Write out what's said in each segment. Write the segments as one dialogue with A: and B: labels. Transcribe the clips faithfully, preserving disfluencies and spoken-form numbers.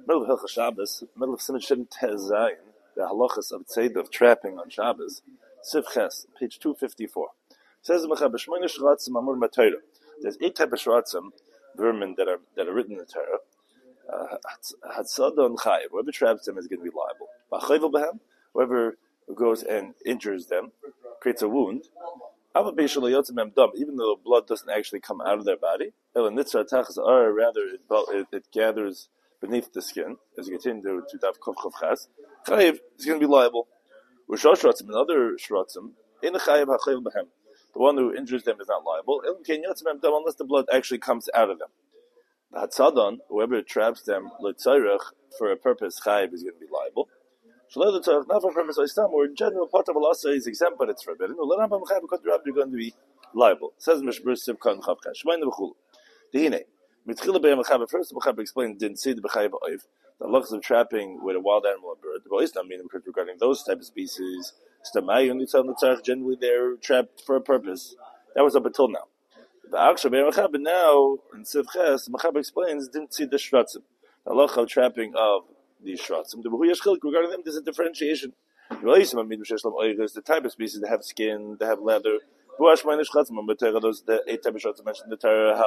A: Middle of Hilchah Shabbos, middle of Siman Shin Tez Zayin, the halachas of tzeidah of trapping on Shabbos, Siv Ches, page two fifty-four. It says B'shmoyne shratzim amur b'Torah. There's eight type of shratzim, vermin that are that are written in the Torah. Hatzada and Chayiv. Whoever traps them is going to be liable. B'Chayvel b'hem, whoever goes and injures them, creates a wound. Even though blood doesn't actually come out of their body, rather it, it, it gathers beneath the skin, as you continue to Dav Kov Chav Ches, Chayiv is going to be liable. Rishon Shratzim, another Shratzim, in the Chayiv HaChayiv B'hem, the one who injures them is not liable, unless the blood actually comes out of them. The Hatzadon, whoever traps them, L'Tzayrach, for a purpose, Chayiv is going to be liable. Not for a purpose, or in general, part of Allah is exempt, but it's forbidden. You're going to be liable. Says Mishbur Siv Kan Chav Ches. Shemayin B'chulu. Dehine. Mitchila B'yam Mechaber. First, the Mechaber explained, didn't see the B'chayiv Oiv, the halachas of trapping with a wild animal or bird. Well, it's not meaning regarding those type of species. Generally, they're trapped for a purpose. That was up until now. The Aksha B'yam Mechaber now, in Siv Ches, the Mechaber explains, didn't see the Shratzim. The halacha of trapping of these shratzim. Regarding them, there's a differentiation. The type of species that have skin, that have leather. Those the eight type of shratzim mentioned in the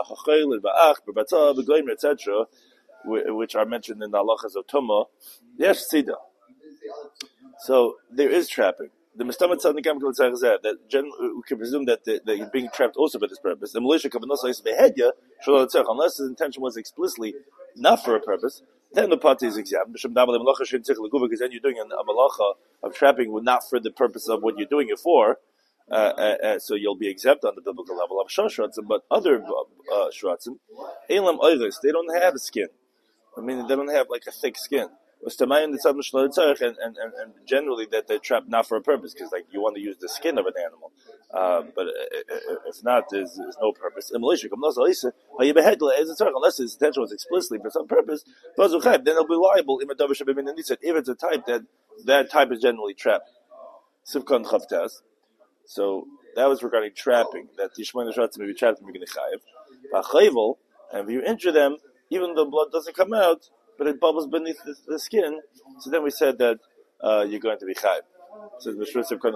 A: Torah, et cetera, which are mentioned in the halachas of Tumah. Yes, sida. So there is trapping. The Mistamat Tzad Nikam says that we can presume that they, that you're being trapped also for this purpose. The militia unless his intention was explicitly not for a purpose, then the party is exempt. Because then you're doing a malacha of trapping not for the purpose of what you're doing it for, uh, uh, uh, so you'll be exempt on the biblical level of shratzim. But other uh, shratzim, elam oiris, they don't have a skin. I mean, they don't have like a thick skin. And, and, and, and generally that they're trapped not for a purpose, because like you want to use the skin of an animal, uh, but if not, there's, there's no purpose. Unless his intention was explicitly for some purpose, then it'll be liable. If it's a type that that type is generally trapped. So that was regarding trapping, that Tishmoin Shratzim may be trapped and chayiv. And if you injure them, even though blood doesn't come out, but it bubbles beneath the, the skin, so then we said that uh, you're going to be chayiv. So the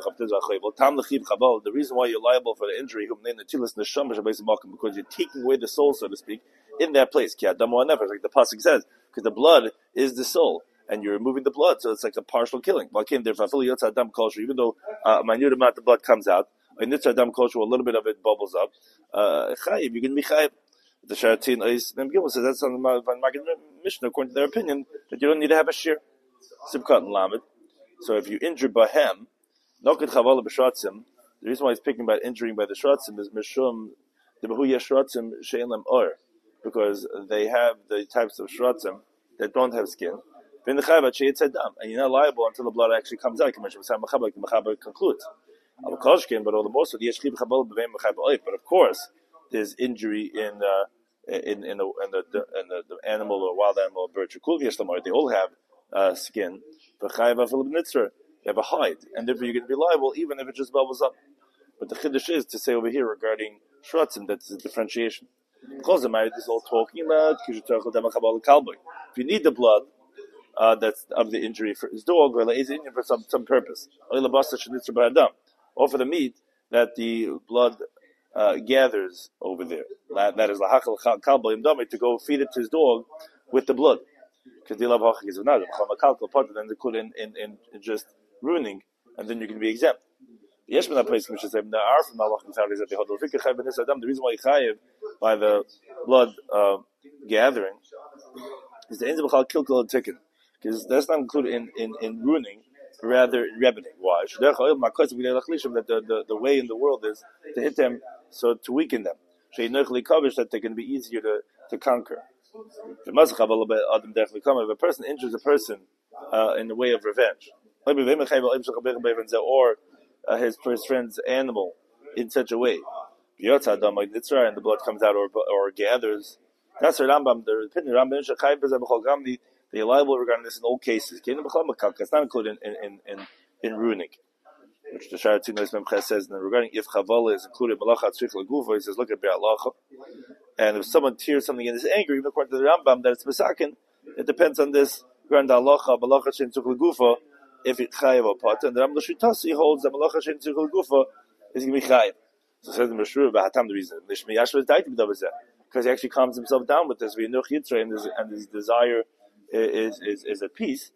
A: reason why you're liable for the injury, because you're taking away the soul, so to speak, in that place. Like the pasuk says, because the blood is the soul, and you're removing the blood, so it's like a partial killing. Even though uh, a minute amount of blood comes out, in this adam culture, a little bit of it bubbles up, uh, chayiv, you're going to be chayiv. The Sharatin is Mem Gimel says that's on the Magen Mishnah, according to their opinion, that you don't need to have a shear. Sibkat and Lamed. So if you injure Bahem, Nokit Chavala B'Shratzim, the reason why he's picking about injuring by the Shratzim is Mishum, the Behu Yeshratzim She'elam Or, because they have the types of Shratzim that don't have skin. And you're not liable until the blood actually comes out. Like the Mechaber concludes. But all the more so, but of course, there's injury in uh, in in the in the, in the, the animal or wild animal or bird. They all have uh, skin. They have a hide, and therefore you're going to be liable even if it just bubbles up. But the chiddush is to say over here regarding shratzim, that's a differentiation. Because the married is all talking about if you need the blood uh, that's of the injury for his dog or his Indian for some some purpose, or for the meat that the blood Uh, gathers over there. That, that is lahachal kalbayim dami, to go feed it to his dog with the blood. Because the love hachak is another. Then they could in, in, in, in just ruining, and then you can be exempt. Yes, but that place which is there are from Allah is that the hodol fikir chayiv benis adam. The reason why you chayiv by the blood uh, gathering is the ends of chal kilkel and tikkun, because that's not included in, in, in ruining, rather in rebbening. Why? That the, the, the way in the world is to hit them, so to weaken them. That they can be easier to, to conquer. If a person injures a person uh, in the way of revenge, or uh, his, his friend's animal in such a way, and the blood comes out or, or gathers, that's the Rambam, the opinion Rambam, they are liable regarding this in all cases. It's not included in in in, in ruining, which the Sharatin says. And regarding if chavala is included, malachat tzrich lagufa, he says look at be'alacha. And if someone tears something and is angry, even according to the Rambam, that it's mesakin, It depends on this grand halacha, malacha shein tzuk legufa, if it chayiv or pot, and the Ram Lashitasi holds that malacha shein tzuk legufa is going to be chayiv. So says the Meshur, Bahatam, the reason Lishmi Yashva is daitim davazeh, because he actually calms himself down with this v'yinuch yitzrei, and his and his desire is is is at peace.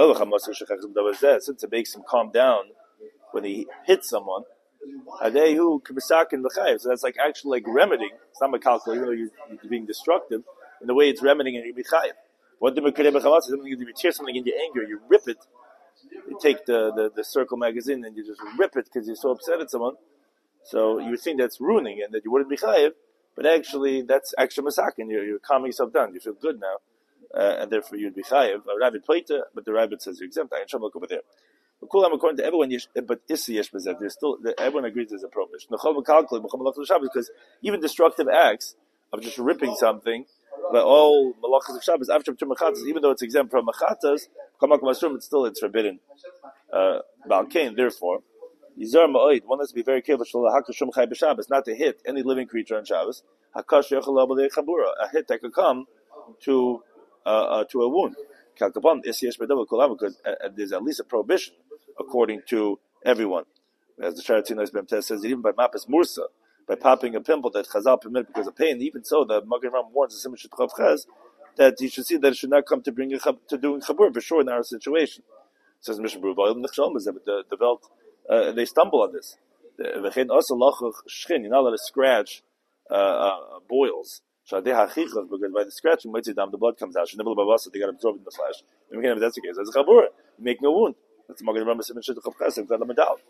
A: Since it makes him calm down when he hits someone, so that's like actually like remedying. It's not makalkal, even though you're, you're being destructive. In the way it's remedying and you're chayiv. What the something you tear something in your anger, you rip it. You take the, the, the Circle magazine and you just rip it because you're so upset at someone. So you would think that's ruining and that you wouldn't be chayiv, but actually that's extra masakin. You're, you're calming yourself down. You feel good now, uh, and therefore you'd be chayiv. A rabbit pleita, but the rabbit says you're exempt. I ain't over there. But cool, I'm according to everyone, but isi yesh bezet. There's still everyone agrees there's a prohibition. Because even destructive acts of just ripping something, but all malachas of Shabbos after machatas, even though it's exempt from machatas, it's still it's forbidden. Uh, Balkain, therefore, Yizar Ma'oid, one has to be very careful not to hit any living creature on Shabbos. A hit that could come to uh, uh, to a wound. Because uh, there's at least a prohibition according to everyone. As the Sharatzin says, that even by Mapas Mursa, by popping a pimple that Chazal permitted because of pain, even so, the Magen Ram warns the Simon Shutchav Chaz that you should see that it should not come to bring a chab, to doing chabur for sure in our situation. It says Mishnah Berurah, the the belt, uh, they stumble on this. You're not allowed to scratch uh, uh, boils. Because by the scratching, the blood comes out. They got absorbed in the flesh. If that's the case, that's a chabur. You make no wound. That's Magen Ram Simon Shutchav Chaz.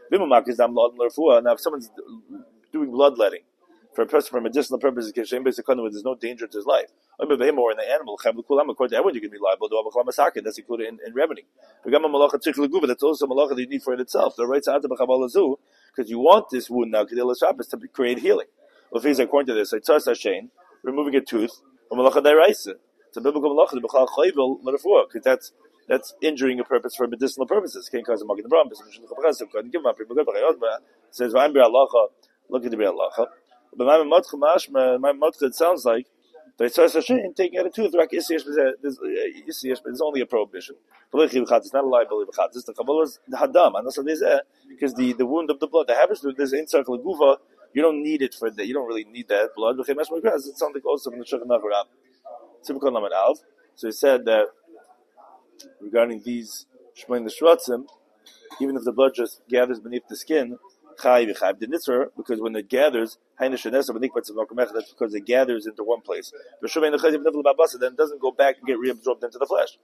A: Now, if someone's doing bloodletting for a person for medicinal purposes, there's no danger to his life. Or in the animal, according to everyone, you can be liable. That's included in, in remedying. That's also malacha that you need for it itself. The right because you want this wound now to create healing. According to this, removing a tooth, it's a biblical malacha, because that's that's injuring a purpose for medicinal purposes. Can't cause a mug in the brum. Couldn't give him up. Says, look at the halacha. But my matcha, my matcha, it sounds like the taking out a tooth. There's only a prohibition. It's not a liability. It's the kabbalah the hadam. Because the the wound of the blood, the habits, there's in circle guva. You don't need it for that. You don't really need that blood. It's something also from the Shulchan Aruch. So he said that regarding these shmein the shratzim, even if the blood just gathers beneath the skin, chayiv chayiv the nitzur, because when it gathers, that's because it gathers into one place. Then it doesn't go back and get reabsorbed into the flesh.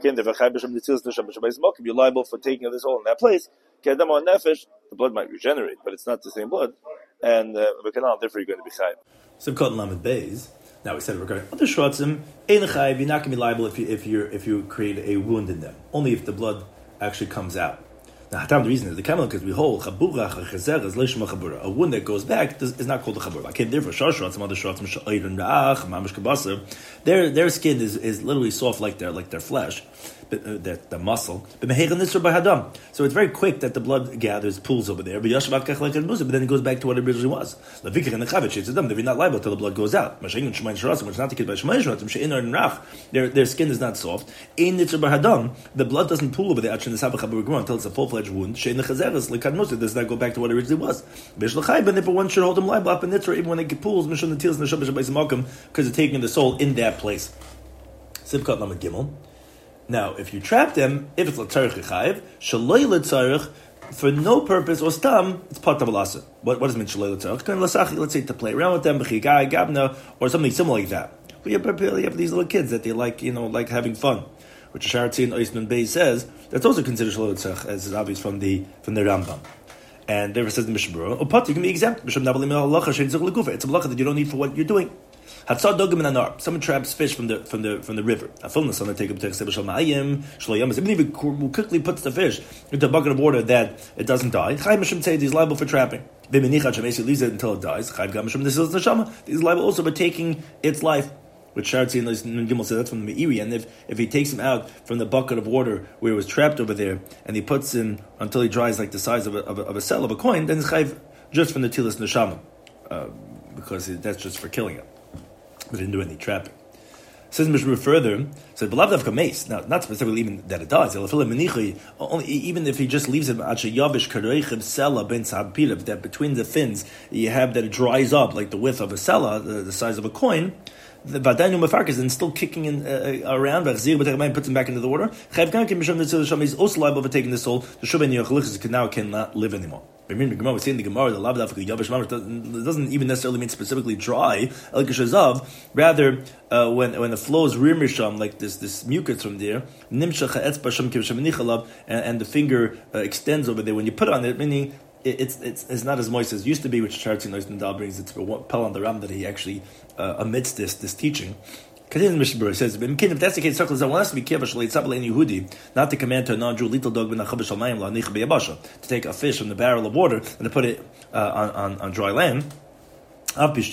A: You're liable for taking this all in that place. The blood might regenerate, but it's not the same blood, and uh, therefore you're going to be chayiv.
B: So Lamed Beis. Now we said regarding other shrotzim, ein chayiv, you're not going to be liable if you if you if you create a wound in them. Only if the blood actually comes out. Now, the reason is the camel because we hold chabura chazer is leishma chabura. A wound that goes back does, is not called a chabura. Okay, therefore, shar shrotzim, other shrotzim, sha'ayrin ra'ach, mamish kabasar, their their skin is, is literally soft like their like their flesh, but uh, their, their muscle. But mehegan nisur by hadam, so it's very quick that the blood gathers, pools over there. But yashav kach like but then it goes back to what it originally was. Levikach and the chavit it's them. They're not liable until the blood goes out. Mashayin shemayin shrotzim, which is not the case by shemayin shrotzim, she'inor and rach. Their their skin is not soft. In nisur by hadam, the blood doesn't pool over there until it's a full fledged wound. Shein the chazeres lekadmusa does not go back to what it originally was. Bishlachai, but if one should hold him liable up in nitzur even when it pools mishun the tils nesham b'shabayis malkum because it's taking the soul in that place. Sivkat lamed gimel. Now, if you trap them, if it's l'tzarich chayiv, shaloi l'tzarich for no purpose or stam, it's part of alasa. What what does it mean shaloi l'tzarich? Let's say to play around with them, b'chigai gabna, or something similar like that. But you have, you have these little kids that they like, you know, like having fun. Which Sharatzin Oisman Bey says that's also considered shaloi l'tzarich, as is obvious from the from the Rambam. And therefore says the Mishnah Berurah, or pot you can be exempt. It's a malacha that you don't need for what you're doing. Someone traps fish from the from the from the river. Even if he quickly puts the fish into a bucket of water that it doesn't die, he's liable for trapping. He leaves it until it dies. He's liable also for taking its life. Which Sharatzin and Gimel said that's from the Meiri, and if, if he takes him out from the bucket of water where he was trapped over there, and he puts him until he dries like the size of a of a, of a cell of a coin, then it's chayv just from the tilas neshama, uh, because that's just for killing him. We didn't do any trapping. Says Mishmur further, so beloved of kames. Now, not specifically even that it does. Only even if he just leaves it that between the fins you have that it dries up like the width of a sella, the, the size of a coin. The Vadanu Mafarkas and still kicking in, uh, around, puts him back into the water. He's also liable for taking the soul. The Shubin Yochalichas now cannot live anymore. We're saying the Gemara, the Lav doesn't even necessarily mean specifically dry, rather, uh, when when the flow is rear misham, like this this mucus from there, and, and the finger uh, extends over there when you put it on it, meaning it's it's it's not as moist as it used to be, which Chartzi Noisnadal brings it to Pel on the Ram that he actually uh, omits this this teaching. Continuing the Mishnah says, if that's the case, I want us to be careful not to command to a non-Jew little dog to take a fish from the barrel of water and to put it uh, on, on, on dry land. Even though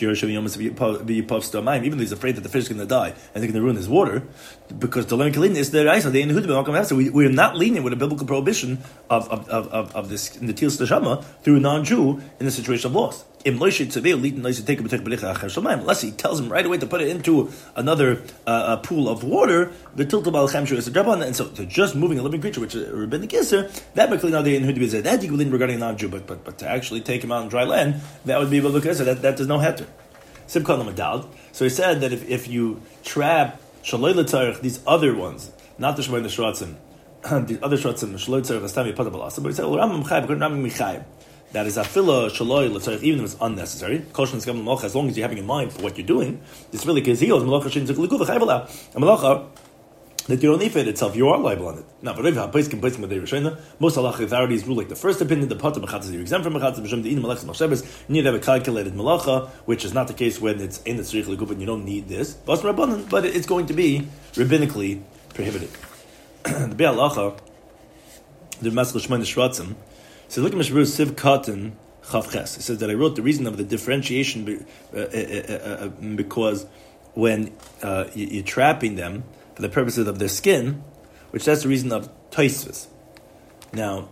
B: he's afraid that the fish is going to die and they're going to ruin his water, because the learning kalin is the Raisa, the Yehudim. So we we are not lenient with a biblical prohibition of of of, of this in the Tilas Tashama through a non-Jew in the situation of loss. Unless he tells him right away to put it into another uh, pool of water, the tiltabal chamshu is a draban, and so to just moving a living creature, which is a rabbinic iser, that makes now the Yehudim is that regarding non-Jew, but but but to actually take him out on dry land, that would be biblical iser. That that does no heter. So he said that if, if you trap shaloi l'tzarich, these other ones, not the shmoi neshratzim, the other shratzim, shaloi l'tzarich astami patabalasa, but he said, well, Rambam chayv, Rambam michayv. That is afila shaloi l'tzarich, even if it's unnecessary. Kosher and skam malacha, as long as you're having in mind for what you're doing, it's really because he owes malacha shin zik l'guv chayv ala. A malacha that you don't need it itself, you are liable on it. Now, but if you place can place with the Rishayna, most halachic authorities rule like the first opinion, the pater mechatzas, you're exempt from mechatzas, b'shem the inu malachas machshabes, you need to have a calculated malacha, which is not the case when it's in the tzrich l'guv and you don't need this. But it's going to be rabbinically prohibited. The Be'al Lacha, the Maskal Shmon Shratzim, says, look at Mishmur Siv Katan Chavches. It says that I wrote the reason of the differentiation be, uh, uh, uh, uh, because when uh, you, you're trapping them for the purposes of their skin, which that's the reason of Tosfos. Now,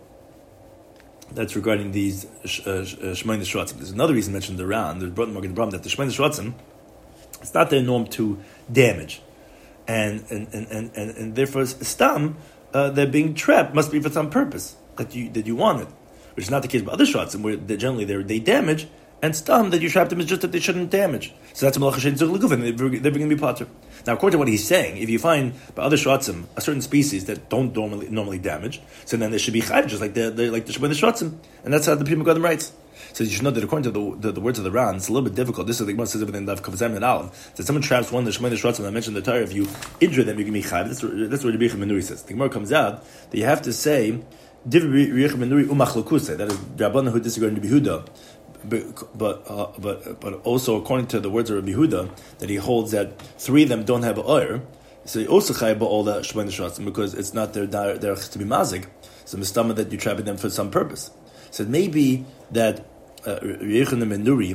B: that's regarding these Shmon Shratzim. There's another reason mentioned in the Ran, there's brought in the Bram, that the Shmon Shratzim, it's not their norm to damage. And and, and, and, and, and therefore, stam, uh, they're being trapped must be for some purpose that you that you wanted, which is not the case with other shratzim, where they generally they they damage, and stam that you trapped them is just that they shouldn't damage. So that's a malacha shein tzur l'guf, and they're, they're going to be potter. Now, according to what he's saying, if you find by other shratzim a certain species that don't normally normally damage, so then they should be chayv, just like the, the like the shratzim, and that's how the Pri Megadim writes. So you should know that according to the, the, the words of the Ran, it's a little bit difficult. This is the Gemara says within the Kavzam and Aleph that someone traps one of the Shemay Shratzim. I mentioned the Torah. If you injure them, you can be chayv. That's that's what Rabbi Yechim Menuri says. The Gemara comes out that you have to say Div Rabbi Yechim Menuri umachlokuse. That is Rabbana who disagree with Yehuda, but but, uh, but but also according to the words of Rabbi Yehuda that he holds that three of them don't have oir. So you also chayv all the Shemay Shratzim because it's not their their to be mazik. So mistama that you're trapping them for some purpose. So maybe that. Uh, Yechon Menuri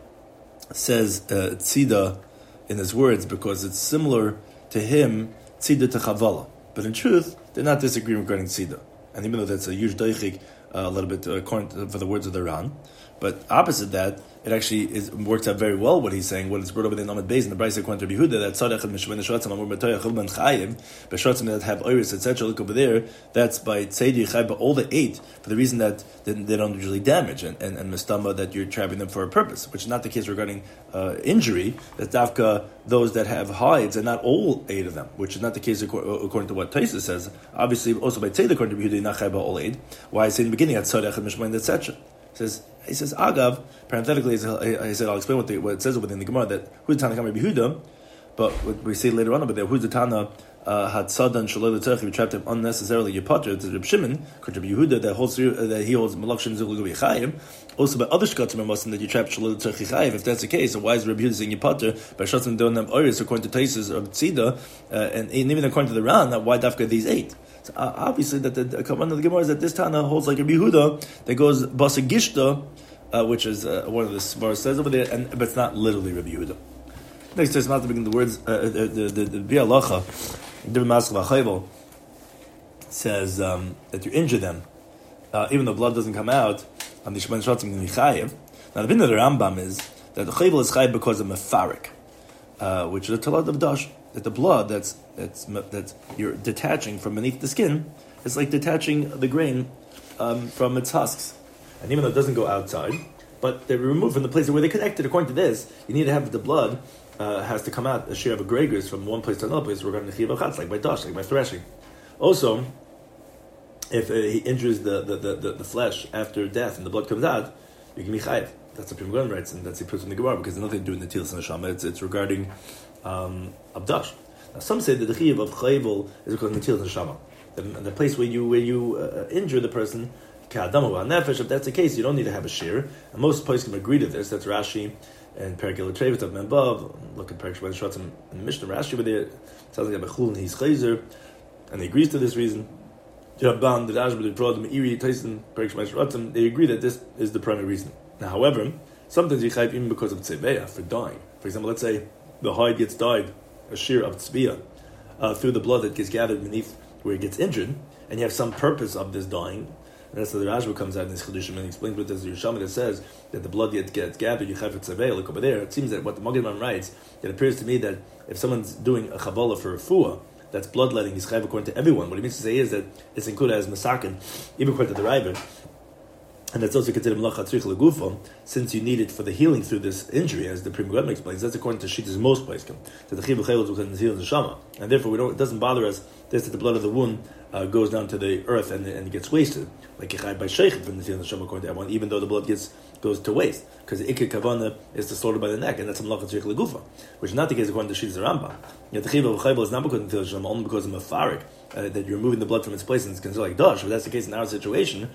B: says uh, tzida in his words because it's similar to him tzida to chavala, but in truth they're not disagreeing regarding tzida. And even though that's a huge daichik, uh, a little bit uh, according to, for the words of the Ran, but opposite that, it actually is, works out very well what he's saying. What is brought over in the Amud Beis in the Brayse according to Yehuda that tzadach and mishvei neshratzim amur b'toyach chulban chayiv b'shratzim that have oiris et cetera. Look over there. That's by tzedi chayiv, but all the eight for the reason that they, they don't usually damage and and, and mistama that you're trapping them for a purpose, which is not the case regarding uh, injury. That dafka those that have hides and not all eight of them, which is not the case according to what Taisa says. Obviously, also by tzedi according to Yehuda not chayiv all eight. Why I say in the beginning at tzadach and mishvei et cetera. Says he says Agav parenthetically. He said I'll explain what, the, what it says within the Gemara that who's the Tana Kamei Yehuda, but what we say later on over there who's the Tana had Sadan Shaloi L'Tzarech we trapped him unnecessarily Yepater. It's Reb Shimon according to Yehuda that holds that he holds Malach Shem Zul L'Guvi Chayim. Also by other Shkatzim are that you trapped Shaloi L'Tzarech Chayim. If that's the case, so why is Reb Yehuda saying Yepater? By Shatzim don't have Oris according to Taisus of Tzida, uh, and, and even according to the Ran, that why Dafka these eight. So, uh, obviously, that the, the command of the Gemara is that this Tana holds like Rabbi Yehuda that goes Basa Gishta, uh, which is uh, one of the Svaras says over there, and but it's not literally Rabbi Yehuda. Next, there's not to begin the words. Uh, the the the, the Bi'al Lacha, the Maskal Chayvel says um, that you injure them, uh, even though blood doesn't come out on the Shemon Shratzim in the Chayev. Now, the opinion of the Rambam is that the Chayvel is Chayev because of Mefarik, uh, which is a Talad of Dash. that the blood that's that's that you're detaching from beneath the skin is like detaching the grain um, from its husks, and even though it doesn't go outside, but they're removed from the place where they connected. According to this, you need to have the blood uh, has to come out a share of a gregors from one place to another place regarding the chiyuv achatz, like by dash, like by threshing. Also, if uh, he injures the the, the, the the flesh after death and the blood comes out, you can be chayiv. That's what Pri Megadim writes, and that's he puts in the Gemara because there's nothing to do with the Netilas Neshama. It's it's regarding um, abdash. Now, some say that the chiyuv of chayvul is because of Netilas Neshama. The, the place where you where you uh, injure the person, ka'adamu nefesh. If that's the case, you don't need to have a shear. And most places can agree to this. That's Rashi and Perikil Trevis of Membav. Look at Perikil Shotzim and Mishnah. Rashi over there sounds like a bechul and he's chayzer, and he agrees to this reason. Rabban, the Rashba, the Prod, the Meiri, Tyson, Perikil Shotzim. They agree that this is the primary reason. Now, however, sometimes you chayv even because of tzeveya, for dying. For example, let's say the hide gets dyed, a shear of tzviya, uh, through the blood that gets gathered beneath where it gets injured, and you have some purpose of this dying. And that's how the Rashba comes out in this Chedushim and explains what there's the Yerushalmi that says that the blood gets, gets gathered, you chayv tzeveya. Look over there. It seems that what the Magen writes, it appears to me that if someone's doing a chabola for a refuah, that's bloodletting, he's chayv according to everyone. What he means to say is that it's included as masakin, even according to the Raiva. And that's also considered malacha tzrich legufo, since you need it for the healing through this injury, as the Pri Megadim explains. That's according to Shittas most places. That the chiyuv chayil is because the neshama, and therefore we don't. It doesn't bother us this that the blood of the wound uh, goes down to the earth and and gets wasted, like yechai by sheikhet from the neshama according to everyone, even though the blood gets goes to waste, because the ikar kavana is to slaughter by the neck, and that's a malacha tzrich legufo, which is not the case according to Shittas Rambam. Yet the chiyuv chayil is not because of the neshama, only because of mafarik, uh, that you're removing the blood from its place and it's considered like dash. But that's the case in our situation.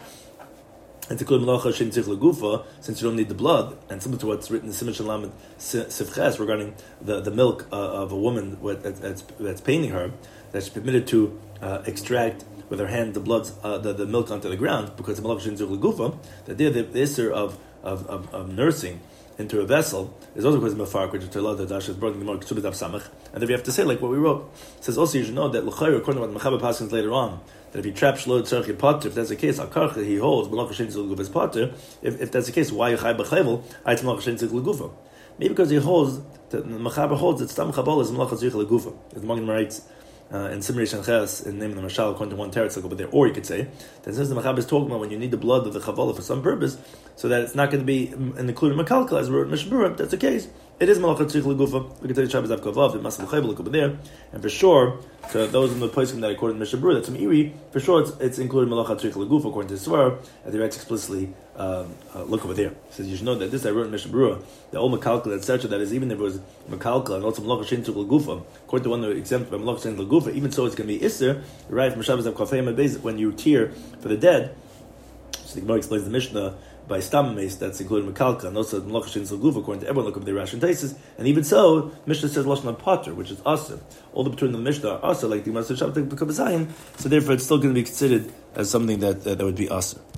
B: And to include malacha shem tzich legufa, since you don't need the blood, and similar to what's written in Siman Shalom Sivches regarding the, the milk uh, of a woman that's, that's paining her, that she's permitted to uh, extract with her hand the blood, uh, the, the milk onto the ground, because the malacha shem tzich legufa, that there the, the issur of, of, of, of nursing into a vessel is also because of mafarik, which is to the dash is brought in the mark Ksubit Av Samach, and then we have to say like what we wrote. It says also you should know that l'chayr according to what Mechaber Paskins later on, that if he traps shlo tzarchi pater, if that's the case, akarcha he holds malacha shem tzich legufa pater. If if that's the case, why you chay b'chayvel? I malacha shem tzich legufa. Maybe because he holds the Mechaber holds that stam chabal is malacha tzich legufa. As the Magen writes uh, in Simrei Shanches in the name of the Mashal according to one teretz like over there, or you could say that since the Mechaber is talking about when you need the blood of the chavala for some purpose, so that it's not going to be included makalkal as we wrote in Mishnah. That's the case. It is malacha tzich legufa. We can tell you Shabbos Av Kavav, it must be chayvel. Look over there, and for sure, so those in the place that according to Mishnah Berurah, that's some iri. For sure, it's, it's included malacha tzich legufa according to the Svar, and they writes explicitly. Um, uh, look over there. It says you should know that this I wrote in Mishnah Berurah, the old makalkal, et cetera. That is, even if it was makalkal and also malacha shem tzich legufa, according to one that exempt by malacha shem legufa, even so, it's going to be isser. Right from Shabbos Av Kavav, when you tear for the dead. So the Gemara explains the Mishnah. By stam mace, that's including Mekalka, and also Malacha Shem Tzich Legufa, according to everyone, look up their Rashi and Taisus. And even so, Mishnah says Lashon Potter, which is Asa. All the between the Mishnah are Asa, like the Gemara says Shabbat B'Kabbazayin, so therefore it's still going to be considered as something that uh, that would be Asa.